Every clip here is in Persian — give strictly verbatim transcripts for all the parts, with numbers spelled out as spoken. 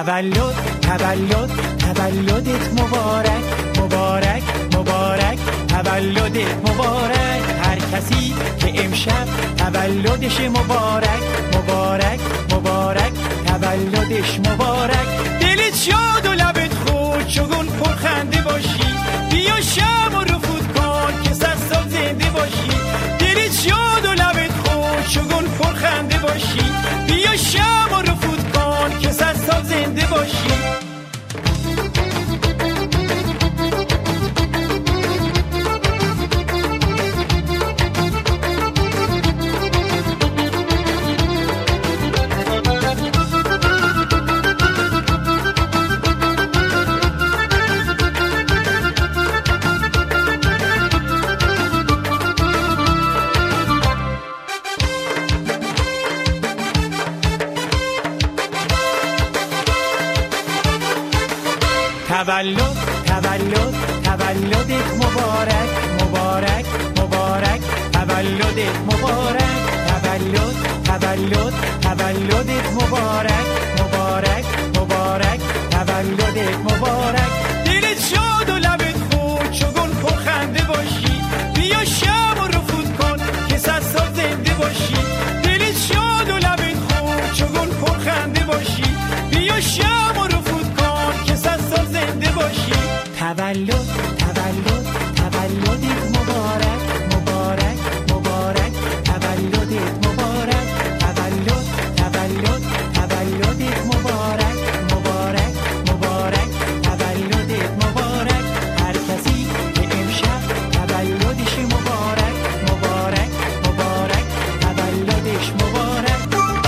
تولد تولد تولدت مبارک مبارک مبارک تولدت مبارک. هر کسی که امشب تولدش مبارک مبارک مبارک تولدش مبارک. دلت شاد و لبت خود شگون پرخنده باشی. بیا شب و رفود کن که صد سال زنده باشی. دلت شاد و لبت خود شگون پرخنده باشی. بیا شب و رفود کن که صد سال زنده باشی. تولد تولد تولدت مبارک مبارک مبارک تولدت مبارک. تولد تولد تولدت مبارک مبارک مبارک تولدت مبارک. دلت شاد و لبت خود شگون پرخنده باشی. بیا شب و رفود کن که صد سال زنده باشی. دلت شاد و لبت خود شگون پرخنده باشی. بیا شب و رفود کن که صد سال زنده باشی. تولد تولد تولدت مبارک مبارک مبارک تولدت مبارک. تولد تولد تولدت مبارک مبارک مبارک تولدت مبارک. هر کسی که امشب تولدش مبارک مبارک مبارک تولدش مبارک.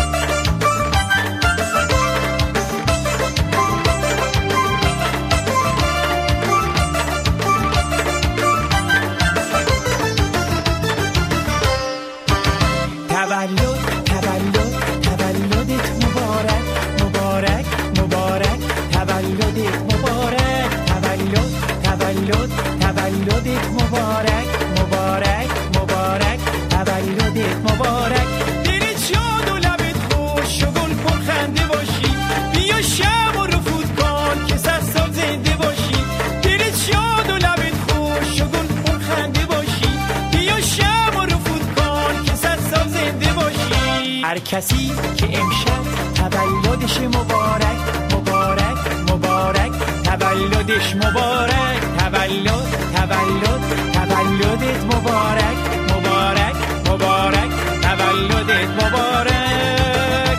تولدت مبارک مبارک مبارک تولدت مبارک. دلت شاد و لبت خوش شگون پرخنده باشی. بیا شب و رفود کن که صد سال زنده باشی. دلت شاد و لبت خوش شگون پرخنده باشی. بیا شب و رفود کن که صد سال زنده باشی. هر کسی که امشب تولدش مبارک مبارک مبارک تولدش مبارک. تولد تولد تولدت مبارک مبارک مبارک تولدت مبارک.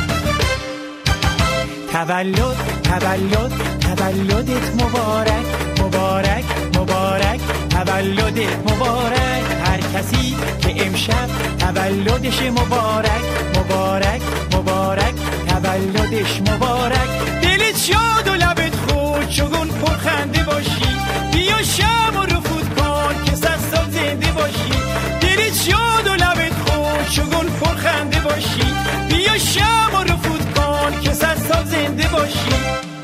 تولد تولد تولدت مبارک مبارک مبارک تولدت مبارک. هر کسی که امشب تولدش مبارک مبارک مبارک تولدش مبارک. دلت شاد و لبت خود شگون پرخنده باشی. بیا شب و رفود کن که صد سال زنده باشی. دلت شاد و لبت خود شگون پرخنده باشی. بیا شب و رفود کن که صد سال زنده باشی.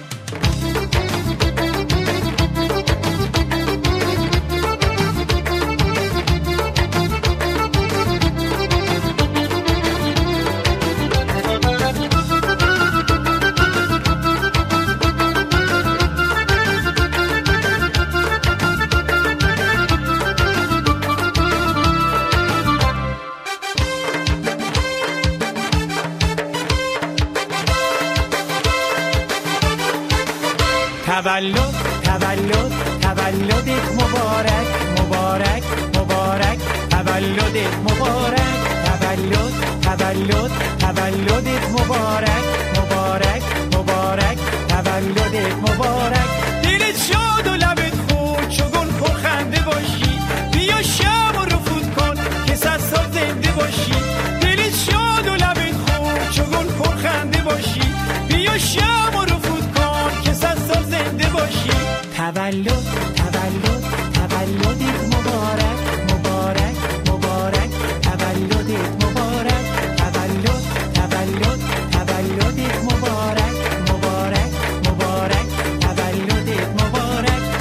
تولد تولد تولدت مبارک مبارک مبارک تولدت مبارک. تولد تولد تولدت مبارک مبارک مبارک تولدت مبارک. دلت شاد و لبت خود شگون پرخنده باشی. بیا شب و رفود کن که صد سال زنده باشی. دلت شاد و لبت خود شگون پرخنده باشی. بیا شب و رفود کن که صد سال زنده باشی. تولد تولد تولدت مبارک مبارک مبارک تولدت مبارک. تولد تولد تولدت مبارک مبارک مبارک تولدت مبارک.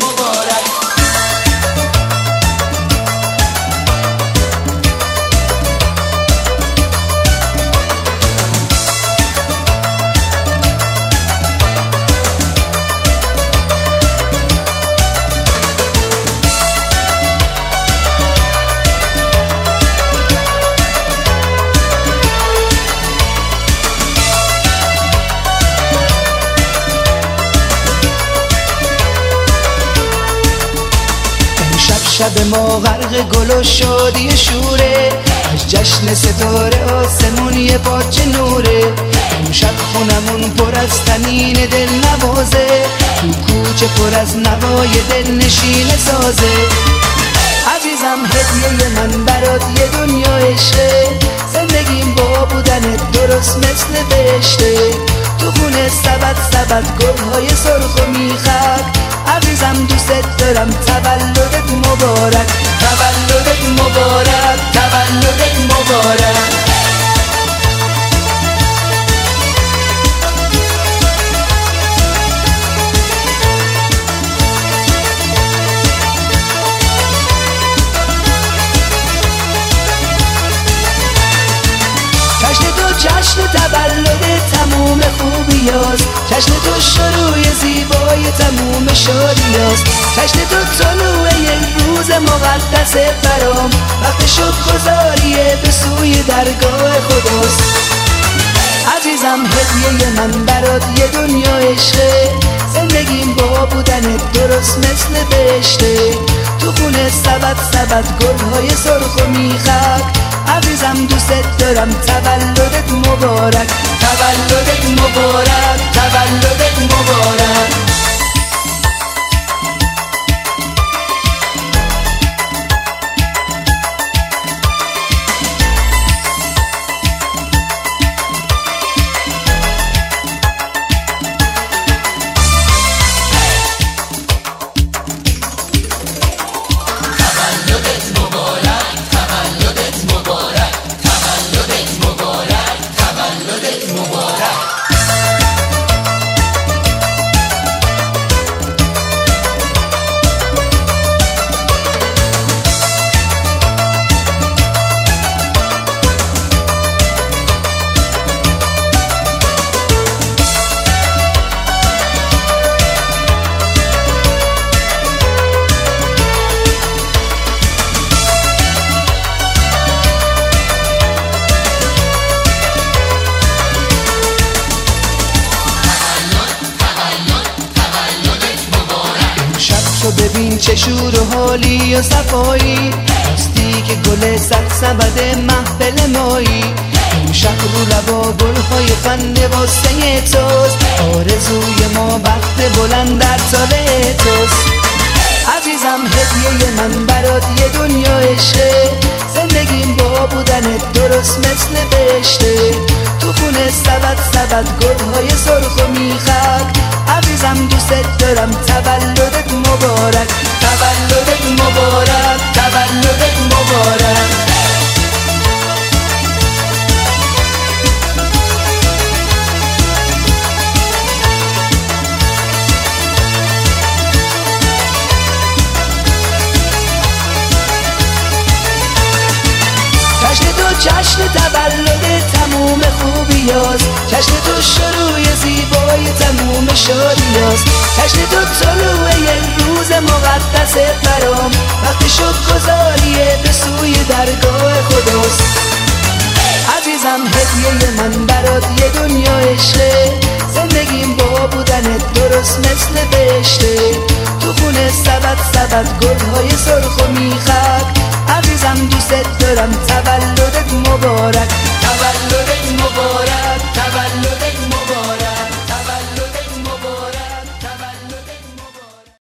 مبارک. شب ما غرق گل و شادی شوره، از جشن ستاره آسمون یه پاچه نوره. اون شب خونمون پر از تنین دل نوازه، تو کوچه پر از نوای دل نشین سازه. عزیزم هدیه من برات یه دنیا عشقه، زندگیم با بودنت درست مثل بهشته. تو خونه سبد سبد گلهای سرخ و میخک، عزیزم دوست دارم تولدت مبارک. تولدت مبارک، تولدت مبارک. جشن تو جشن تولد تموم خوبیاست، جشن تو شروع زیبای تموم شادیاست. جشن تو طلوع یک روز مقدس برام، وقت شکرگزاریه به سوی درگاه خداست. عزیزم هدیه من برات یه دنیا عشقه، زندگیم با بودنت درست مثل بهشته. تو خونه سبد سبد گلهای سرخ و میخک، عزیزم دوست دارم تولدت مبارک. تولدت مبارک، تولدت مبارک. ببین چه شور و حالی و صفایی، راستی که گل صد سبد محفل مایی. این شب رو لبا گلهای خنده واسه توست، آرزوی ما بخت بلند در سال توست. عزیزم هدیه من برات یه دنیا عشقه، زندگیم با بودنت درست مثل بهشته. تو خونه سبد سبد گلهای سرخ و میخک، عزیزم دوست دارم تولدت مبارک. تولدت مبارک، تولدت مبارک. جشن تو جشن تولد تموم خوبیاست، جشن تو شروع زیبای تموم شادیاست. جشن تو طلوع یک روز مقدس برام، وقت شکرگزاریه به سوی درگاه خداست. عزیزم هدیه من برات یه دنیا عشقه، زندگیم با بودنت درست مثل بهشته. تو خونه سبد سبد گلهای سرخ و میخک، عزیزم دوست دارم تولدت مبارک. تولدت مبارک.